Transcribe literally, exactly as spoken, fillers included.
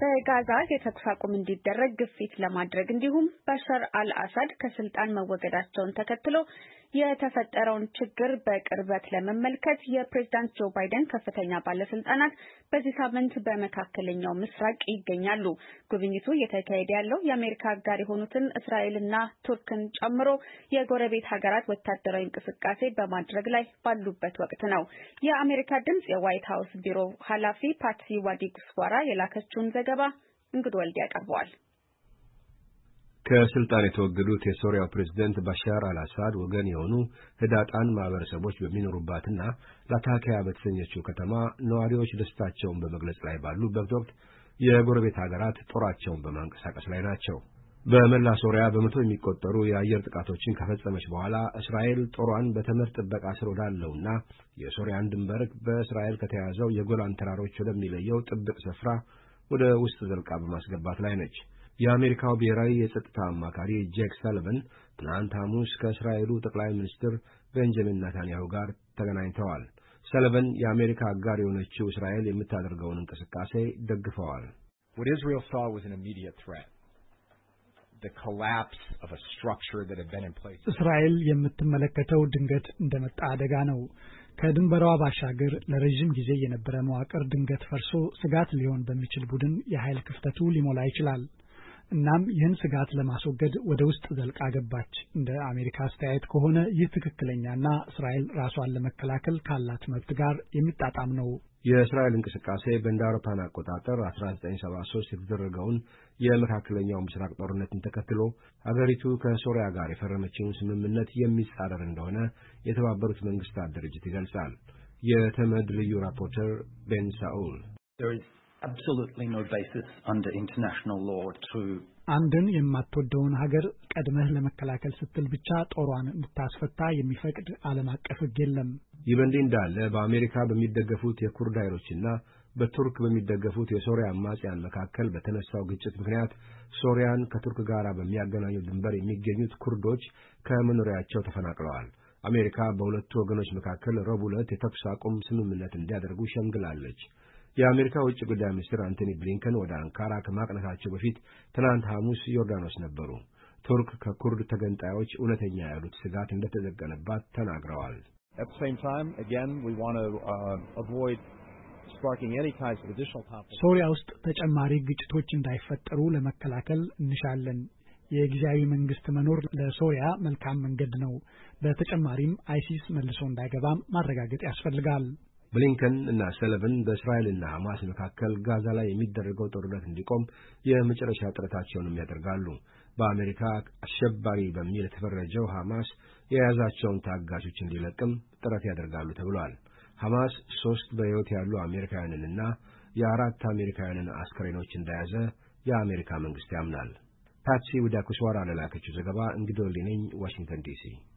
በጋዛ የተኩስ አቁም እንዲደረግ ግፊት ለማድረግ እንዲሁም በሽር አልአሳድ ከስልጣን መወገዳቸውን ተከትሎ የተፈጠረውን ችግር በቅርበት ለመመልከት የፕሬዝዳንት ጆ ባይደን ከፍተኛ ባለስልጣናት በዚህ ሳምንት በመካከለኛው ምስራቅ ይገኛሉ። ጉብኝቱ እየተካሄደ ያለው የአሜሪካ አጋር የሆኑትን እስራኤልና ቱርክን ጨምሮ የጎረቤት ሀገራት ወታደራዊ እንቅስቃሴ በማድረግ ላይ ባሉበት ወቅት ነው። የአሜሪካ ድምጽ የዋይት ሀውስ ቢሮ ኃላፊ ፓትሲ ዋዲጉስዋራ የላከችውን ዘገባ እንግዶ ወልድ ያቀርበዋል። ከስልጣን የተወገዱት የሶሪያው ፕሬዝዳንት ባሻር አልአሳድ ወገን የሆኑ ህዳጣን ማህበረሰቦች በሚኖሩባትና ላታኪያ በተሰኘችው ከተማ ነዋሪዎች ደስታቸውን በመግለጽ ላይ ባሉበት ወቅት የጎረቤት ሀገራት ጦራቸውን በማንቀሳቀስ ላይ ናቸው። በመላ ሶሪያ በመቶ የሚቆጠሩ የአየር ጥቃቶችን ከፈጸመች በኋላ እስራኤል ጦሯን በተመድ ጥበቃ ስር ወዳለውና የሶሪያን ድንበር በእስራኤል ከተያዘው የጎላን ተራሮች ወደሚለየው ጥብቅ ስፍራ ወደ ውስጥ ዘልቃ በማስገባት ላይ ነች። የአሜሪካው ብሔራዊ የጸጥታ አማካሪ ጄክ ሰልቨን ትናንት ሐሙስ ከእስራኤሉ ጠቅላይ ሚኒስትር ቤንጃሚን ኔታንያሁ ጋር ተገናኝተዋል። ሰልቨን የአሜሪካ አጋር የሆነችው እስራኤል የምታደርገውን እንቅስቃሴ ደግፈዋል። What Israel saw was an immediate threat. The collapse of a structure that had been in place. እስራኤል የምትመለከተው ድንገት እንደመጣ አደጋ ነው። ከድንበሯ ባሻገር ለረጅም ጊዜ የነበረ መዋቅር ድንገት ፈርሶ ስጋት ሊሆን በሚችል ቡድን የኃይል ክፍተቱ ሊሞላ ይችላል። እናም ይህን ስጋት ለማስወገድ ወደ ውስጥ ዘልቃ ገባች። እንደ አሜሪካ አስተያየት ከሆነ ይህ ትክክለኛና እስራኤል ራሷን ለመከላከል ካላት መብት ጋር የሚጣጣም ነው። የእስራኤል እንቅስቃሴ በእንደ አውሮፓውያን አቆጣጠር አስራ ዘጠኝ ሰባ ሶስት የተደረገውን የመካከለኛው ምስራቅ ጦርነትን ተከትሎ ሀገሪቱ ከሶሪያ ጋር የፈረመችውን ስምምነት የሚጻረር እንደሆነ የተባበሩት መንግስታት ድርጅት ይገልጻል። የተመድ ልዩ ራፖርተር ቤን ሳኡል absolutely no basis under international law to አንድን የማትወደውን ሀገር ቀድመህ ለመከላከል ስትል ብቻ ጦሯን እንድታስፈታ የሚፈቅድ ዓለም አቀፍ ሕግ የለም። ይህ በእንዲህ እንዳለ በአሜሪካ በሚደገፉት የኩርድ ኃይሎችና በቱርክ በሚደገፉት የሶሪያ አማጽያን መካከል በተነሳው ግጭት ምክንያት ሶሪያን ከቱርክ ጋር በሚያገናኘው ድንበር የሚገኙት ኩርዶች ከመኖሪያቸው ተፈናቅለዋል። አሜሪካ በሁለቱ ወገኖች መካከል ረቡዕ ዕለት የተኩስ አቁም ስምምነት እንዲያደርጉ ሸምግላለች። የአሜሪካ ውጭ ጉዳይ ሚኒስትር አንቶኒ ብሊንከን ወደ አንካራ ከማቅናታቸው በፊት ትናንት ሐሙስ ዮርዳኖስ ነበሩ። ቱርክ ከኩርድ ተገንጣዮች እውነተኛ ያሉት ስጋት እንደተደቀነባት ተናግረዋል። At the same time, again, we want to uh, avoid sparking any types of additional conflict. ሶሪያ ውስጥ ተጨማሪ ግጭቶች እንዳይፈጠሩ ለመከላከል እንሻለን። የጊዜያዊ መንግስት መኖር ለሶሪያ መልካም መንገድ ነው። በተጨማሪም አይሲስ መልሶ እንዳይገባም ማረጋገጥ ያስፈልጋል። ብሊንከን እና ሰለቨን በእስራኤልና ሐማስ መካከል ጋዛ ላይ የሚደረገው ጦርነት እንዲቆም የመጨረሻ ጥረታቸውን ያደርጋሉ። በአሜሪካ አሸባሪ በሚል የተፈረጀው ሐማስ የያዛቸውን ታጋቾች እንዲለቅም ጥረት ያደርጋሉ ተብሏል። ሐማስ ሶስት በሕይወት ያሉ አሜሪካውያንንና የአራት አሜሪካውያንን አስከሬኖች እንደያዘ የአሜሪካ መንግስት ያምናል። ፓትሲ ዋዲጉስዋራ ለላከችው ዘገባ እንግዶ ሊነኝ ዋሽንግተን ዲሲ